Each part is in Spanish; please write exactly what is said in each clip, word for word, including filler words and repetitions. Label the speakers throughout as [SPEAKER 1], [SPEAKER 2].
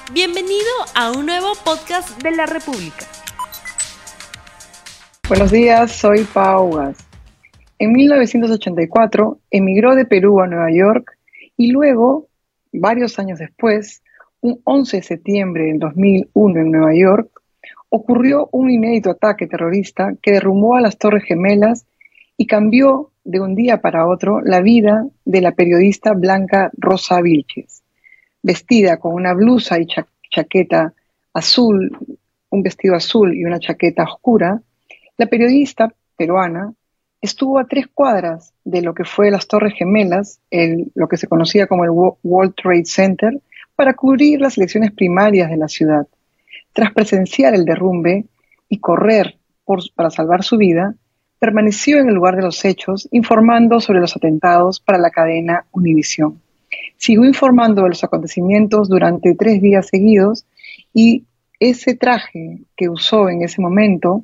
[SPEAKER 1] Bienvenido a un nuevo podcast de la República.
[SPEAKER 2] Buenos días, soy Pau Gas. En mil novecientos ochenta y cuatro emigró de Perú a Nueva York y luego, varios años después, un once de septiembre del dos mil uno en Nueva York, ocurrió un inédito ataque terrorista que derrumbó a las Torres Gemelas y cambió de un día para otro la vida de la periodista Blanca Rosa Vilches. Vestida con una blusa y cha- chaqueta azul, un vestido azul y una chaqueta oscura, la periodista peruana estuvo a tres cuadras de lo que fue las Torres Gemelas, el, lo que se conocía como el World Trade Center, para cubrir las elecciones primarias de la ciudad. Tras presenciar el derrumbe y correr por, para salvar su vida, permaneció en el lugar de los hechos informando sobre los atentados para la cadena Univisión. Siguió informando de los acontecimientos durante tres días seguidos y ese traje que usó en ese momento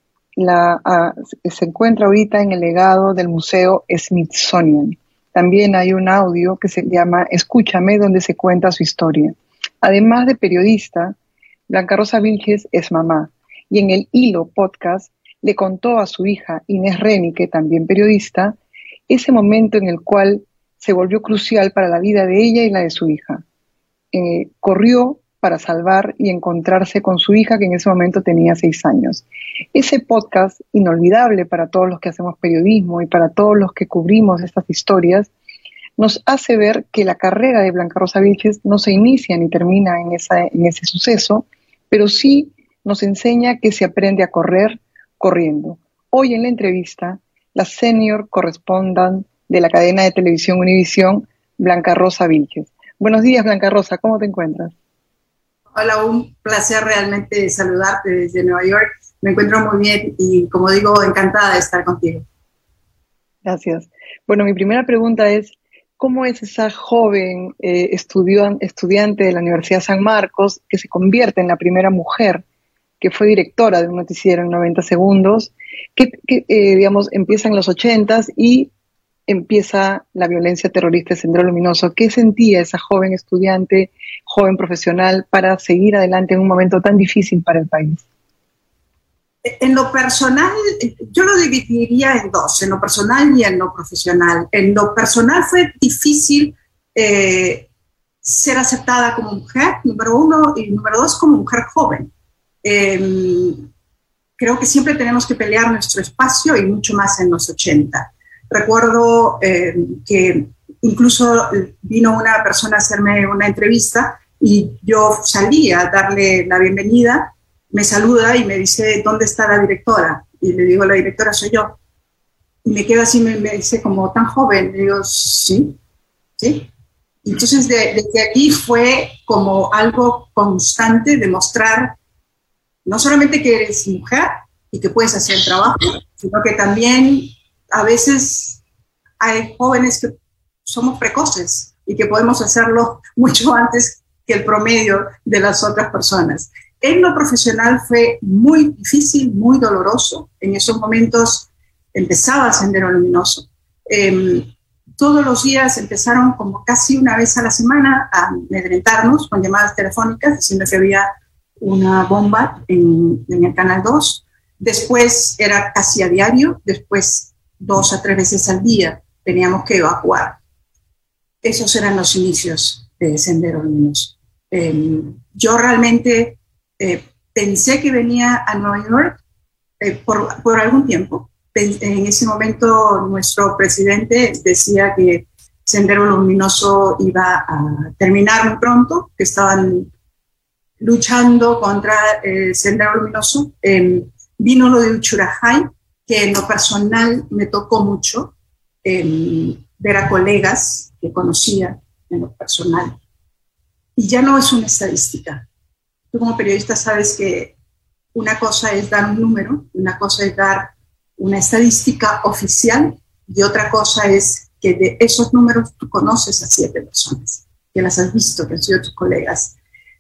[SPEAKER 2] la, uh, se encuentra ahorita en el legado del Museo Smithsonian. También hay un audio que se llama Escúchame, donde se cuenta su historia. Además de periodista, Blanca Rosa Vilches es mamá y en el Hilo podcast le contó a su hija Inés Renique, también periodista, ese momento en el cual se volvió crucial para la vida de ella y la de su hija. Eh, corrió para salvar y encontrarse con su hija, que en ese momento tenía seis años. Ese podcast, inolvidable para todos los que hacemos periodismo y para todos los que cubrimos estas historias, nos hace ver que la carrera de Blanca Rosa Vilches no se inicia ni termina en, esa, en ese suceso, pero sí nos enseña que se aprende a correr corriendo. Hoy en la entrevista, la senior correspondent de la cadena de televisión Univisión, Blanca Rosa Vilches. Buenos días, Blanca Rosa, ¿cómo te encuentras?
[SPEAKER 3] Hola, un placer realmente saludarte desde Nueva York. Me encuentro muy bien y, como digo, encantada de estar contigo.
[SPEAKER 2] Gracias. Bueno, mi primera pregunta es, ¿cómo es esa joven eh, estudian, estudiante de la Universidad San Marcos que se convierte en la primera mujer que fue directora de un noticiero en noventa segundos, que, que eh, digamos, empieza en los ochentas y empieza la violencia terrorista de Sendero Luminoso? ¿Qué sentía esa joven estudiante, joven profesional, para seguir adelante en un momento tan difícil para el país?
[SPEAKER 3] En lo personal, yo lo dividiría en dos, en lo personal y en lo profesional. En lo personal fue difícil eh, ser aceptada como mujer, número uno, y número dos, como mujer joven. Eh, creo que siempre tenemos que pelear nuestro espacio y mucho más en los ochenta. Recuerdo eh, que incluso vino una persona a hacerme una entrevista y yo salí a darle la bienvenida, me saluda y me dice, ¿dónde está la directora? Y le digo, la directora soy yo. Y me queda así, me, me dice, como tan joven. Le digo, sí, sí. Entonces, de, desde aquí fue como algo constante de mostrar no solamente que eres mujer y que puedes hacer el trabajo, sino que también a veces hay jóvenes que somos precoces y que podemos hacerlo mucho antes que el promedio de las otras personas. En lo profesional fue muy difícil, muy doloroso. En esos momentos empezaba Sendero Luminoso. Eh, todos los días empezaron como casi una vez a la semana a amedrentarnos con llamadas telefónicas diciendo que había una bomba en, en el Canal dos. Después era casi a diario, después dos a tres veces al día teníamos que evacuar. Esos eran los inicios de Sendero Luminoso. Eh, yo realmente eh, pensé que venía a Nueva York eh, por, por algún tiempo. En ese momento nuestro presidente decía que Sendero Luminoso iba a terminar muy pronto, que estaban luchando contra eh, Sendero Luminoso. Eh, vino lo de Uchurajay, que en lo personal me tocó mucho, eh, ver a colegas que conocía en lo personal. Y ya no es una estadística. Tú como periodista sabes que una cosa es dar un número, una cosa es dar una estadística oficial y otra cosa es que de esos números tú conoces a siete personas, que las has visto, que han sido tus colegas.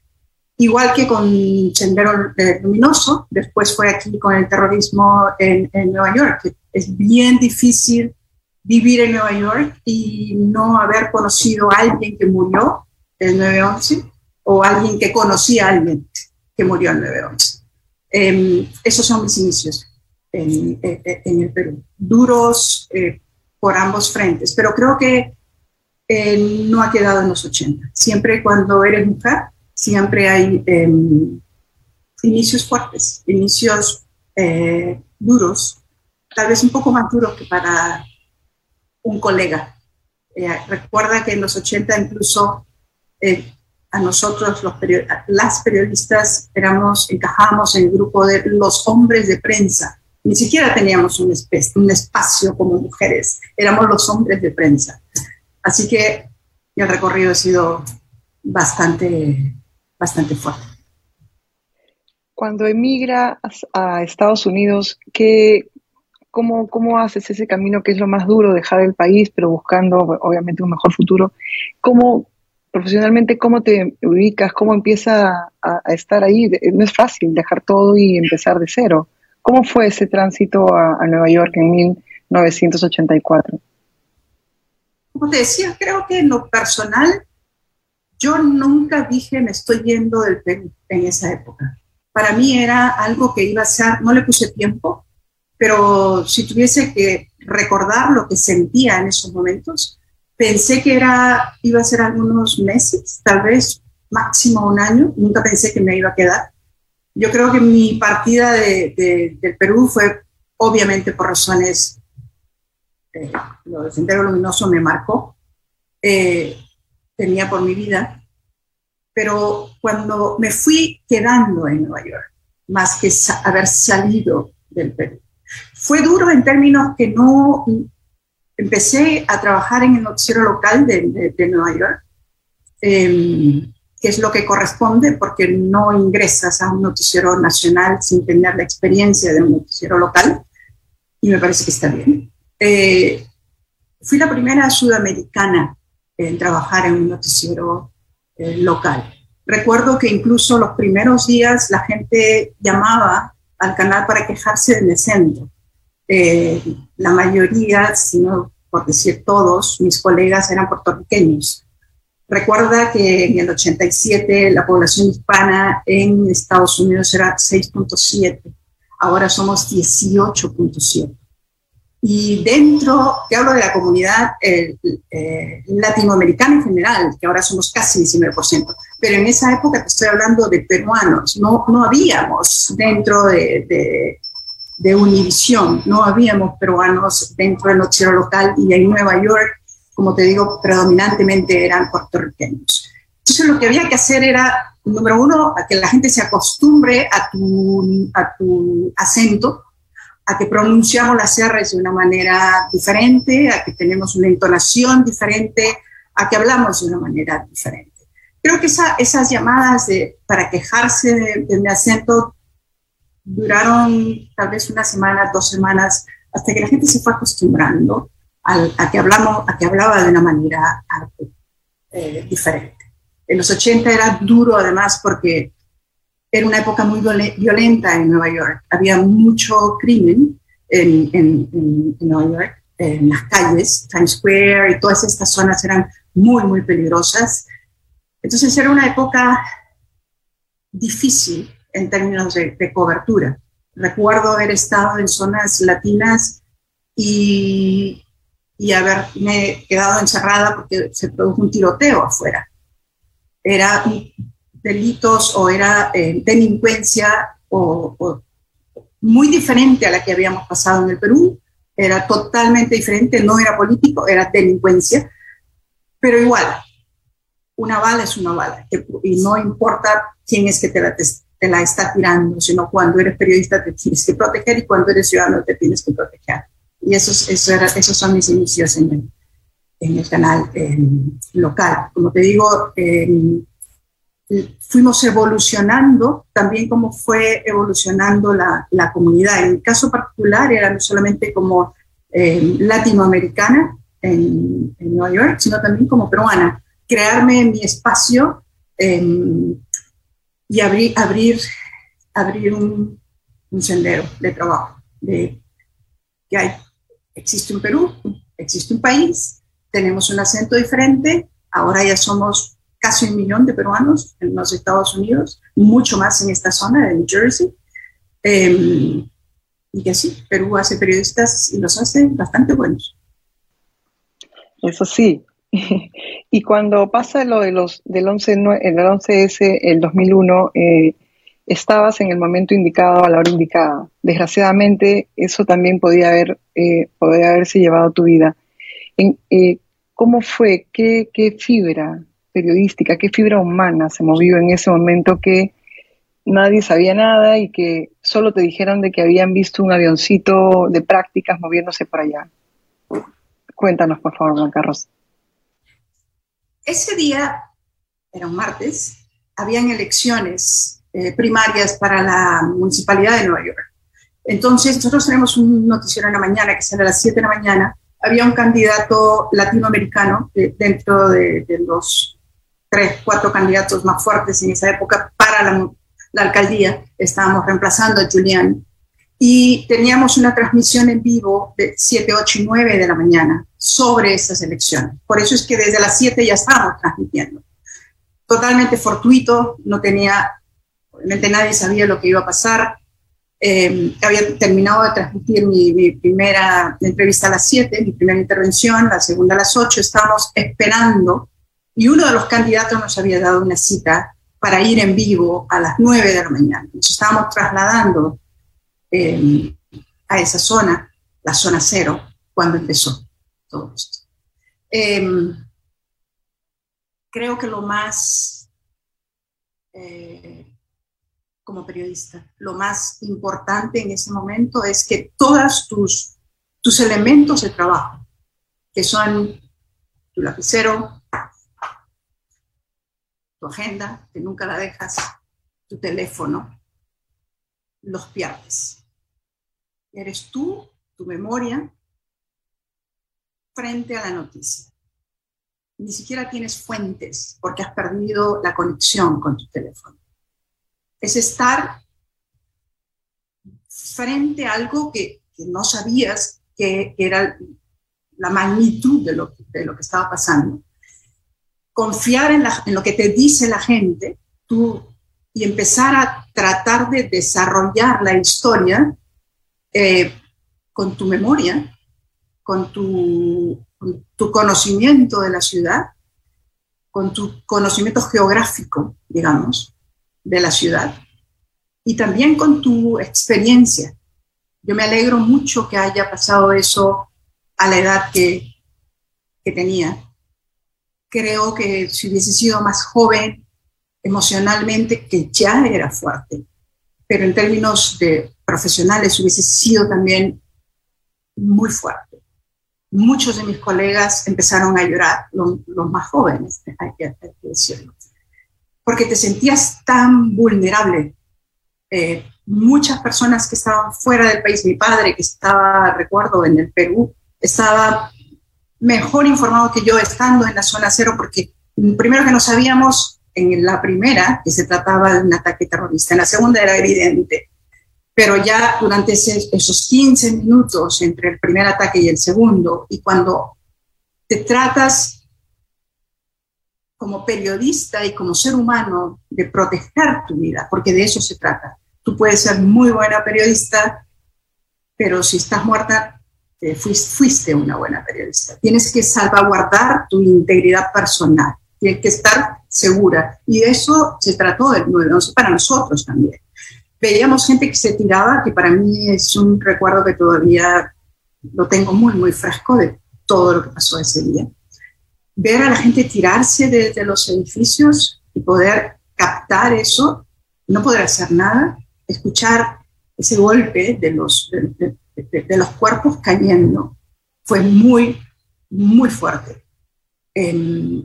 [SPEAKER 3] Igual que con Sendero Luminoso, después fue aquí con el terrorismo en, en Nueva York, que es bien difícil vivir en Nueva York y no haber conocido a alguien que murió el nueve once. o alguien que conocía a alguien que murió en nueve once. Eh, esos son mis inicios en, en, en el Perú, duros eh, por ambos frentes, pero creo que eh, no ha quedado en los ochenta. Siempre cuando eres mujer, siempre hay eh, inicios fuertes, inicios eh, duros, tal vez un poco más duros que para un colega. Eh, recuerda que en los ochenta incluso eh, a nosotros los period las periodistas éramos, encajábamos en el grupo de los hombres de prensa. Ni siquiera teníamos un, un espacio como mujeres, éramos los hombres de prensa. Así que el recorrido ha sido bastante, bastante fuerte.
[SPEAKER 2] Cuando emigras a Estados Unidos, ¿qué, cómo, ¿cómo haces ese camino que es lo más duro, dejar el país, pero buscando obviamente un mejor futuro? ¿Cómo, profesionalmente, cómo te ubicas? ¿Cómo empiezas a, a estar ahí? No es fácil dejar todo y empezar de cero. ¿Cómo fue ese tránsito a, a Nueva York en mil novecientos ochenta y cuatro?
[SPEAKER 3] Como te decía, creo que en lo personal, yo nunca dije me estoy yendo del Perú en esa época. Para mí era algo que iba a ser, no le puse tiempo, pero si tuviese que recordar lo que sentía en esos momentos, pensé que era, iba a ser algunos meses, tal vez máximo un año. Nunca pensé que me iba a quedar. Yo creo que mi partida de, de, del Perú fue obviamente por razones, eh, lo del Sendero Luminoso me marcó, eh, tenía por mi vida. Pero cuando me fui quedando en Nueva York, más que sa haber salido del Perú, fue duro en términos que no empecé a trabajar en el noticiero local de, de, de Nueva York, eh, que es lo que corresponde porque no ingresas a un noticiero nacional sin tener la experiencia de un noticiero local, y me parece que está bien. Eh, fui la primera sudamericana en trabajar en un noticiero Eh, local. Recuerdo que incluso los primeros días la gente llamaba al canal para quejarse del centro. Eh, la mayoría, si no por decir todos, mis colegas eran puertorriqueños. Recuerda que en el ochenta y siete la población hispana en Estados Unidos era seis punto siete, ahora somos dieciocho punto siete. Y dentro, te hablo de la comunidad eh, eh, latinoamericana en general, que ahora somos casi diecinueve por ciento, pero en esa época te estoy hablando de peruanos, no, no habíamos dentro de, de, de Univisión, no habíamos peruanos dentro del noticiero local, y en Nueva York, como te digo, predominantemente eran puertorriqueños. Entonces lo que había que hacer era, número uno, a que la gente se acostumbre a tu, a tu acento, a que pronunciamos las R's de una manera diferente, a que tenemos una entonación diferente, a que hablamos de una manera diferente. Creo que esa, esas llamadas de, para quejarse de, de mi acento duraron tal vez una semana, dos semanas, hasta que la gente se fue acostumbrando a, a, que, hablamos, a que hablaba de una manera eh, diferente. En los ochenta era duro además porque era una época muy violenta en Nueva York. Había mucho crimen en, en, en, en Nueva York, en las calles, Times Square y todas estas zonas eran muy, muy peligrosas. Entonces era una época difícil en términos de, de cobertura. Recuerdo haber estado en zonas latinas y, y haberme quedado encerrada porque se produjo un tiroteo afuera. Era un delitos o era eh, delincuencia o, o muy diferente a la que habíamos pasado en el Perú, era totalmente diferente, no era político, era delincuencia, pero igual, una bala es una bala, que, y no importa quién es que te la, te, te la está tirando, sino cuando eres periodista te tienes que proteger y cuando eres ciudadano te tienes que proteger. Y esos, eso era, esos son mis inicios en el, en el canal eh, local. Como te digo, eh, fuimos evolucionando también como fue evolucionando la, la comunidad. En mi caso particular era no solamente como eh, latinoamericana en, en Nueva York, sino también como peruana. Crearme mi espacio eh, y abrir, abrir, abrir un, un sendero de trabajo. De, que hay, existe un Perú, existe un país, tenemos un acento diferente, ahora ya somos casi un millón de peruanos en los Estados Unidos, mucho más en esta zona de New Jersey. Eh, y que sí, Perú hace periodistas y los hace bastante buenos.
[SPEAKER 2] Eso sí. Y cuando pasa lo de los del once, el once ese, el dos mil uno, eh, estabas en el momento indicado, a la hora indicada. Desgraciadamente, eso también podía haber, eh, podía haberse llevado tu vida. En, eh, ¿Cómo fue? ¿Qué, qué fibra periodística, qué fibra humana se movió en ese momento que nadie sabía nada y que solo te dijeron de que habían visto un avioncito de prácticas moviéndose por allá? Cuéntanos, por favor, Blanca Rosa.
[SPEAKER 3] Ese día, era un martes, habían elecciones eh, primarias para la Municipalidad de Nueva York. Entonces, nosotros tenemos un noticiero en la mañana que sale a las siete de la mañana. Había un candidato latinoamericano de, dentro de, de los tres, cuatro candidatos más fuertes en esa época para la, la alcaldía. Estábamos reemplazando a Julián. Y teníamos una transmisión en vivo de siete, ocho y nueve de la mañana sobre esas elecciones. Por eso es que desde las siete ya estábamos transmitiendo. Totalmente fortuito, no tenía, obviamente nadie sabía lo que iba a pasar. Eh, había terminado de transmitir mi, mi primera entrevista a las siete, mi primera intervención, la segunda a las ocho, estábamos esperando y uno de los candidatos nos había dado una cita para ir en vivo a las nueve de la mañana. Nos estábamos trasladando eh, a esa zona, la zona cero, cuando empezó todo esto. Eh, creo que lo más... Eh, como periodista, lo más importante en ese momento es que todos tus, tus elementos de trabajo, que son tu lapicero, tu agenda, que nunca la dejas, tu teléfono, los pierdes. Eres tú, tu memoria, frente a la noticia. Ni siquiera tienes fuentes porque has perdido la conexión con tu teléfono. Es estar frente a algo que, que no sabías que, que era la magnitud de lo, de lo que estaba pasando. Confiar en, la, en lo que te dice la gente tú, y empezar a tratar de desarrollar la historia eh, con tu memoria, con tu, con tu conocimiento de la ciudad, con tu conocimiento geográfico, digamos, de la ciudad, y también con tu experiencia. Yo me alegro mucho que haya pasado eso a la edad que, que tenía. Creo que si hubiese sido más joven emocionalmente, que ya era fuerte, pero en términos de profesionales hubiese sido también muy fuerte. Muchos de mis colegas empezaron a llorar, los, los más jóvenes, hay que, hay que decirlo, porque te sentías tan vulnerable. Eh, muchas personas que estaban fuera del país, mi padre que estaba, recuerdo, en el Perú, estaba mejor informado que yo estando en la zona cero, porque primero que no sabíamos en la primera que se trataba de un ataque terrorista, en la segunda era evidente, pero ya durante ese, esos quince minutos entre el primer ataque y el segundo, y cuando te tratas como periodista y como ser humano de proteger tu vida, porque de eso se trata. Tú puedes ser muy buena periodista, pero si estás muerta, eh, fuiste, fuiste una buena periodista. Tienes que salvaguardar tu integridad personal, tienes que estar segura. Y de eso se trató del nueve once para nosotros también. Veíamos gente que se tiraba, que para mí es un recuerdo que todavía lo tengo muy, muy fresco de todo lo que pasó ese día. Ver a la gente tirarse desde de los edificios y poder captar eso, no poder hacer nada, escuchar ese golpe de los, de, de, de, de los cuerpos cayendo, fue muy, muy fuerte. Eh,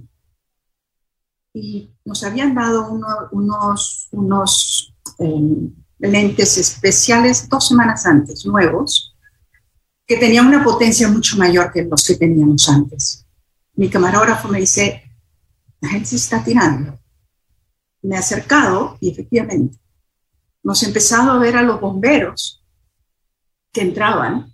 [SPEAKER 3] y nos habían dado uno, unos, unos eh, lentes especiales dos semanas antes, nuevos, que tenían una potencia mucho mayor que los que teníamos antes. Mi camarógrafo me dice, la gente se está tirando. Me he acercado y efectivamente hemos empezado a ver a los bomberos que entraban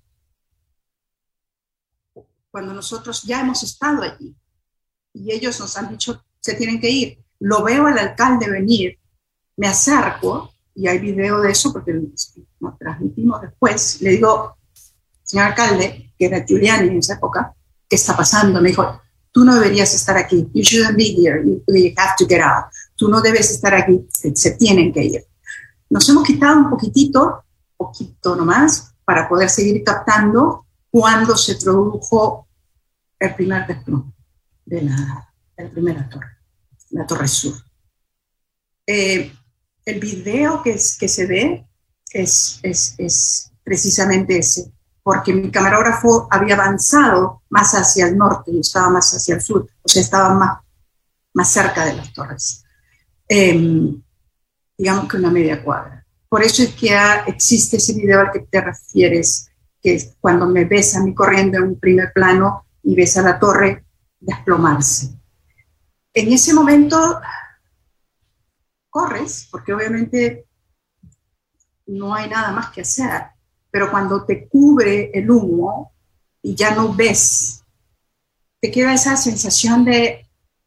[SPEAKER 3] cuando nosotros ya hemos estado allí. Y ellos nos han dicho se tienen que ir. Lo veo al alcalde venir, me acerco, y hay video de eso porque lo transmitimos después, le digo, señor alcalde, que era Giuliani en esa época, ¿qué está pasando? Me dijo, tú no deberías estar aquí, you shouldn't be here, you, you have to get out, tú no debes estar aquí, se, se tienen que ir. Nos hemos quitado un poquitito, poquito nomás, para poder seguir captando cuando se produjo el primer desplome de la, de la primera torre, la Torre Sur. Eh, el video que, es, que se ve es, es, es precisamente ese, porque mi camarógrafo había avanzado más hacia el norte y estaba más hacia el sur, o sea, estaba más, más cerca de las torres, eh, digamos que una media cuadra. Por eso es que ha, existe ese video al que te refieres, que es cuando me ves a mí corriendo en un primer plano y ves a la torre desplomarse. En ese momento corres, porque obviamente no hay nada más que hacer, pero cuando te cubre el humo y ya no ves, te queda esa sensación de,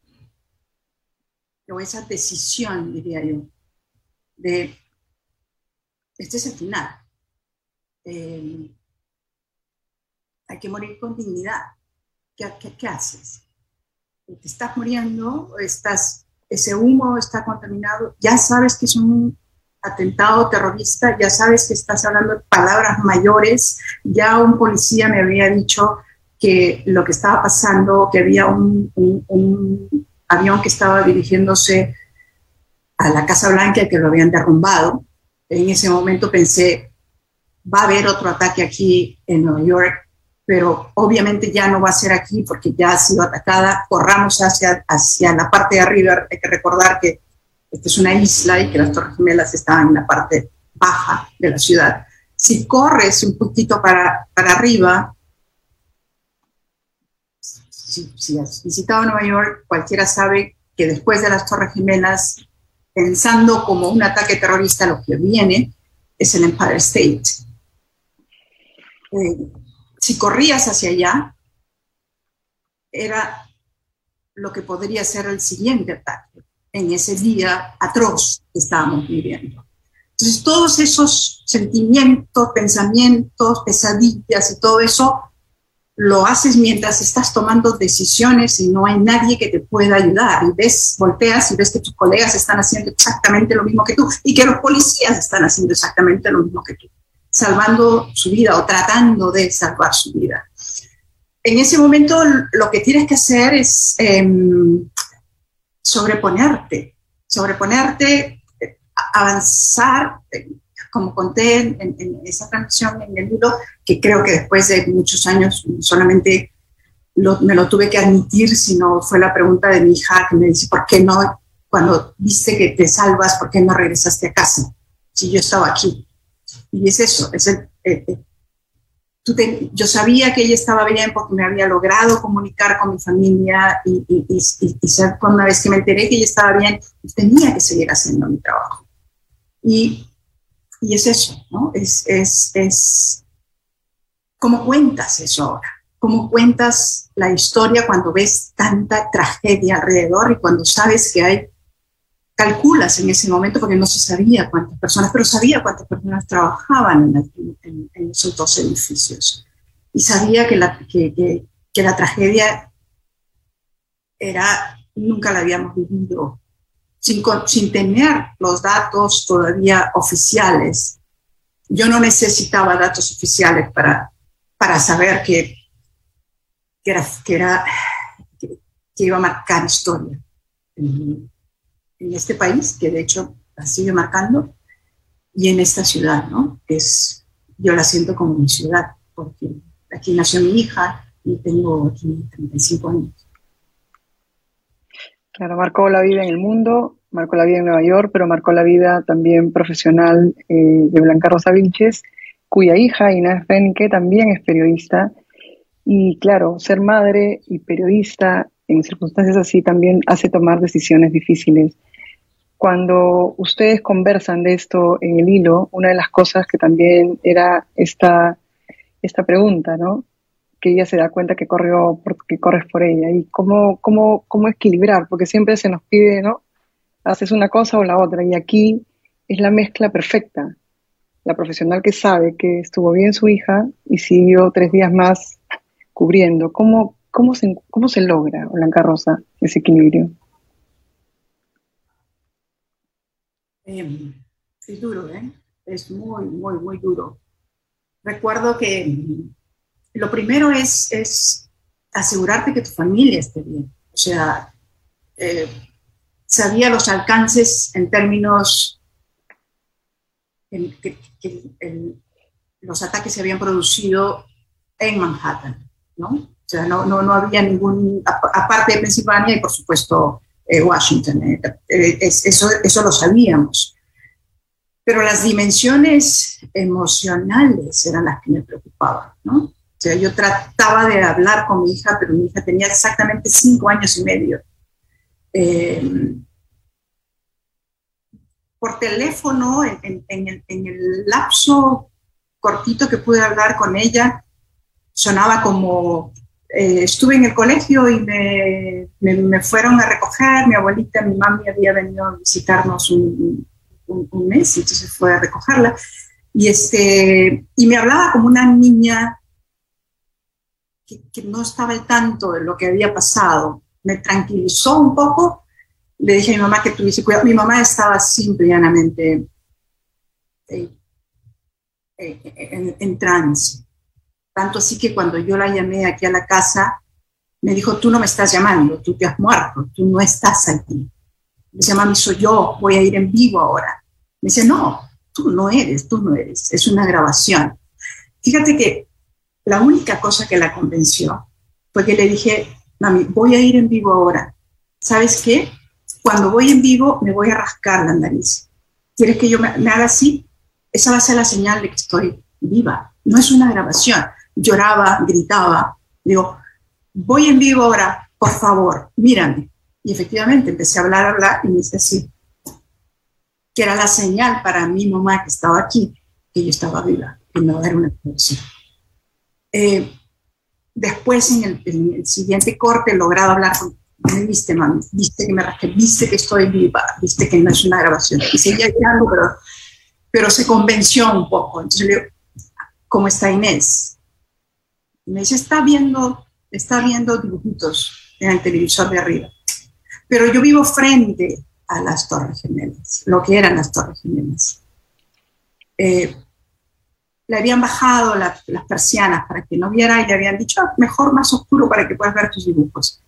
[SPEAKER 3] o esa decisión, diría yo, de, este es el final. Eh, hay que morir con dignidad. ¿Qué, qué, qué haces? Te estás muriendo, estás, ese humo está contaminado, ya sabes que es un atentado terrorista, ya sabes que estás hablando de palabras mayores, ya un policía me había dicho que lo que estaba pasando, que había un, un, un avión que estaba dirigiéndose a la Casa Blanca y que lo habían derrumbado. En ese momento pensé, va a haber otro ataque aquí en Nueva York, pero obviamente ya no va a ser aquí porque ya ha sido atacada, corramos hacia, hacia la parte de arriba. Hay que recordar que esta es una isla y que las Torres Gemelas estaban en la parte baja de la ciudad. Si corres un poquito para, para arriba, si, si has visitado Nueva York, cualquiera sabe que después de las Torres Gemelas, pensando como un ataque terrorista, lo que viene es el Empire State. Eh, si corrías hacia allá, era lo que podría ser el siguiente ataque en ese día atroz que estábamos viviendo. Entonces, todos esos sentimientos, pensamientos, pesadillas y todo eso, lo haces mientras estás tomando decisiones y no hay nadie que te pueda ayudar. Y ves, volteas y ves que tus colegas están haciendo exactamente lo mismo que tú y que los policías están haciendo exactamente lo mismo que tú, salvando su vida o tratando de salvar su vida. En ese momento lo que tienes que hacer es eh, sobreponerte, sobreponerte, avanzar, como conté en, en, en esa transmisión en el libro, que creo que después de muchos años solamente lo, me lo tuve que admitir, sino fue la pregunta de mi hija que me dice, ¿por qué no, cuando viste que te salvas, por qué no regresaste a casa? Si yo estaba aquí. Y es eso, es el, eh, eh, tú te, yo sabía que ella estaba bien porque me había logrado comunicar con mi familia y, y, y, y, y una vez que me enteré que ella estaba bien, tenía que seguir haciendo mi trabajo. Y, y es eso, ¿no? Es, es, es cómo cuentas eso ahora, cómo cuentas la historia cuando ves tanta tragedia alrededor y cuando sabes que hay, calculas en ese momento porque no se sabía cuántas personas, pero sabía cuántas personas trabajaban en, el, en, en esos dos edificios. Y sabía que la, que, que, que la tragedia era, nunca la habíamos vivido, sin, sin tener los datos todavía oficiales. Yo no necesitaba datos oficiales para, para saber que, que, era, que, era, que, que iba a marcar historia en, en este país, que de hecho la sigue marcando, y en esta ciudad, ¿no? Es, yo la siento como mi ciudad, porque aquí nació mi hija y tengo aquí treinta y cinco años.
[SPEAKER 2] Claro, marcó la vida en el mundo, marcó la vida en Nueva York, pero marcó la vida también profesional eh, de Blanca Rosa Vilches, cuya hija, Inés Renque, también es periodista. Y claro, ser madre y periodista en circunstancias así también hace tomar decisiones difíciles. Cuando ustedes conversan de esto en el hilo, una de las cosas que también era esta, esta pregunta, ¿no? que ella se da cuenta que corrió, que corres por ella, y cómo, cómo, cómo equilibrar, porque siempre se nos pide, ¿no? Haces una cosa o la otra, y aquí es la mezcla perfecta. La profesional que sabe que estuvo bien su hija y siguió tres días más cubriendo. ¿Cómo, cómo, se, cómo se logra, Blanca Rosa, ese equilibrio?
[SPEAKER 3] Eh, es duro, ¿eh? Es muy, muy, muy duro. Recuerdo que lo primero es, es asegurarte que tu familia esté bien. O sea, eh, sabía los alcances en términos en que, que el, los ataques se habían producido en Manhattan, ¿no? O sea, no, no, no había ningún, aparte de Pensilvania y por supuesto eh, Washington, eh, eh, eso, eso lo sabíamos. Pero las dimensiones emocionales eran las que me preocupaban, ¿no? O sea, yo trataba de hablar con mi hija, pero mi hija tenía exactamente cinco años y medio. Eh, por teléfono, en, en, en, el, en el lapso cortito que pude hablar con ella, sonaba como, eh, estuve en el colegio y me, me, me fueron a recoger, mi abuelita, mi mami había venido a visitarnos un, un, un mes, entonces fue a recogerla, y, este, y me hablaba como una niña que, que no estaba al tanto de lo que había pasado. Me tranquilizó un poco. Le dije a mi mamá que tuviese cuidado. Mi mamá estaba simple y llanamente eh, eh, en, en trance. Tanto así que cuando yo la llamé aquí a la casa, me dijo, tú no me estás llamando, tú te has muerto, tú no estás aquí. Me dice, mami, soy yo, voy a ir en vivo ahora. Me dice, no, tú no eres, tú no eres, es una grabación. Fíjate que la única cosa que la convenció fue que le dije, mami, voy a ir en vivo ahora. ¿Sabes qué? Cuando voy en vivo me voy a rascar la nariz. ¿Quieres que yo me, me haga así? Esa va a ser la señal de que estoy viva. No es una grabación. Lloraba, gritaba. Digo, voy en vivo ahora, por favor, mírame. Y efectivamente empecé a hablar, a hablar y me dice así, que era la señal para mi mamá que estaba aquí, que yo estaba viva, que no era una grabación. Eh, después, en el, en el siguiente corte, he logrado hablar con me viste, mami, viste que me rasqué, viste que estoy viva, viste que no es una grabación. Y seguía llorando, pero, pero se convenció un poco. Entonces le digo, ¿cómo está Inés? Y me dice, está viendo, está viendo dibujitos en el televisor de arriba. Pero yo vivo frente a las Torres Gemelas, lo que eran las Torres Gemelas. Eh, le habían bajado la, las persianas para que no viera y le habían dicho, ah, mejor más oscuro para que puedas ver tus dibujos.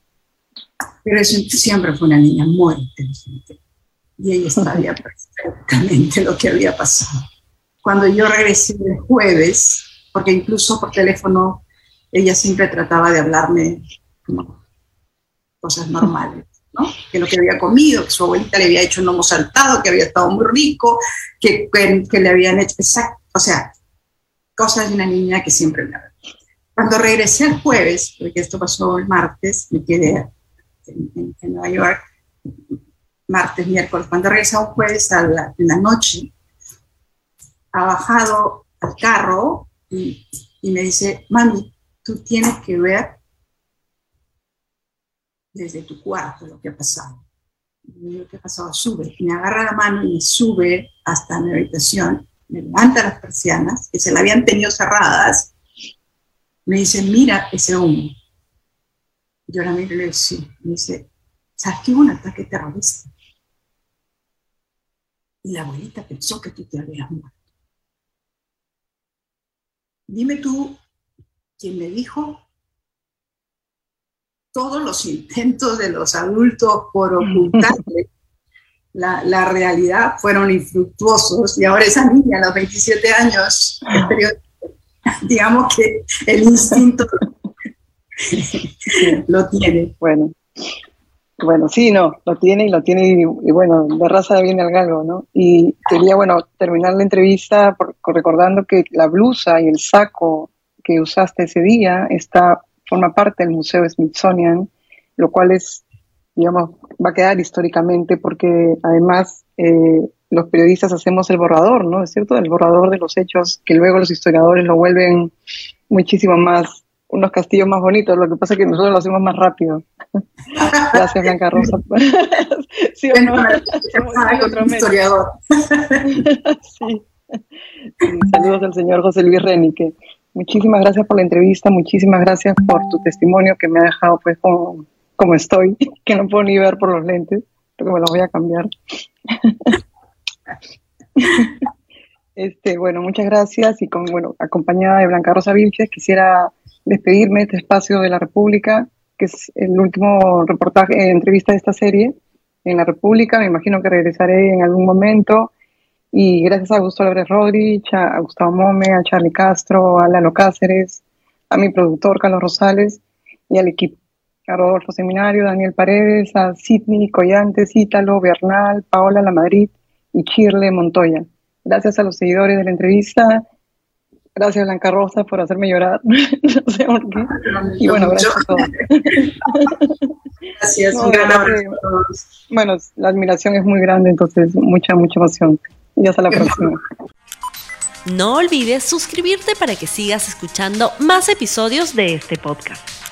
[SPEAKER 3] Pero eso siempre fue una niña muy inteligente y ella sabía perfectamente lo que había pasado. Cuando yo regresé el jueves, porque incluso por teléfono ella siempre trataba de hablarme como cosas normales, ¿no? Que lo que había comido, que su abuelita le había hecho un lomo saltado, que había estado muy rico, que, que, que le habían hecho, exacto, o sea, cosas de una niña que siempre me hablaba. Cuando regresé el jueves, porque esto pasó el martes, me quedé En, en, en Nueva York, martes, miércoles, cuando regresa un jueves a la, en la noche, ha bajado al carro y, y me dice, mami, tú tienes que ver desde tu cuarto lo que ha pasado. Y yo, ¿qué ha pasado? Sube. Y me agarra la mano y me sube hasta mi habitación, me levanta las persianas, que se la habían tenido cerradas, me dice, mira ese humo. Yo la miro y le digo, sí. Me dice, ¿sabes qué? Hubo un ataque terrorista. Y la abuelita pensó que tú te habías muerto. Dime tú, ¿quién me dijo? Todos los intentos de los adultos por ocultarle la, la realidad fueron infructuosos. Y ahora esa niña, a los veintisiete años, digamos que el instinto lo tiene.
[SPEAKER 2] Bueno, bueno, sí, no, lo tiene y lo tiene y, y bueno, de raza viene al galgo, ¿no? Y quería, bueno, terminar la entrevista por, por recordando que la blusa y el saco que usaste ese día está, forma parte del Museo Smithsonian, lo cual es, digamos, va a quedar históricamente porque además eh, los periodistas hacemos el borrador, ¿no? Es cierto, el borrador de los hechos que luego los historiadores lo vuelven muchísimo más unos castillos más bonitos. Lo que pasa es que nosotros lo hacemos más rápido. Gracias, Blanca Rosa. ¿Sí o no?
[SPEAKER 3] Historiador.
[SPEAKER 2] Sí. Sí, saludos al señor José Luis Renique. Muchísimas gracias por la entrevista, muchísimas gracias por tu testimonio que me ha dejado pues como, como estoy, que no puedo ni ver por los lentes, porque me los voy a cambiar. Este, bueno, muchas gracias y con, bueno, acompañada de Blanca Rosa Vilches, quisiera despedirme de este espacio de La República, que es el último reportaje, eh, entrevista de esta serie en La República. Me imagino que regresaré en algún momento. Y gracias a Augusto Álvarez Rodríguez, a Gustavo Mome, a Charlie Castro, a Lalo Cáceres, a mi productor Carlos Rosales y al equipo. A Rodolfo Seminario, Daniel Paredes, a Sidney Collantes, Ítalo, Bernal, Paola Lamadrid y Chirle Montoya. Gracias a los seguidores de la entrevista. Gracias, Blanca Rosa, por hacerme llorar. No sé por qué. Y bueno, gracias a todos.
[SPEAKER 3] Gracias,
[SPEAKER 2] no,
[SPEAKER 3] un gran abrazo a todos.
[SPEAKER 2] Bueno, la admiración es muy grande, entonces mucha, mucha emoción. Y hasta la próxima.
[SPEAKER 1] No olvides suscribirte para que sigas escuchando más episodios de este podcast.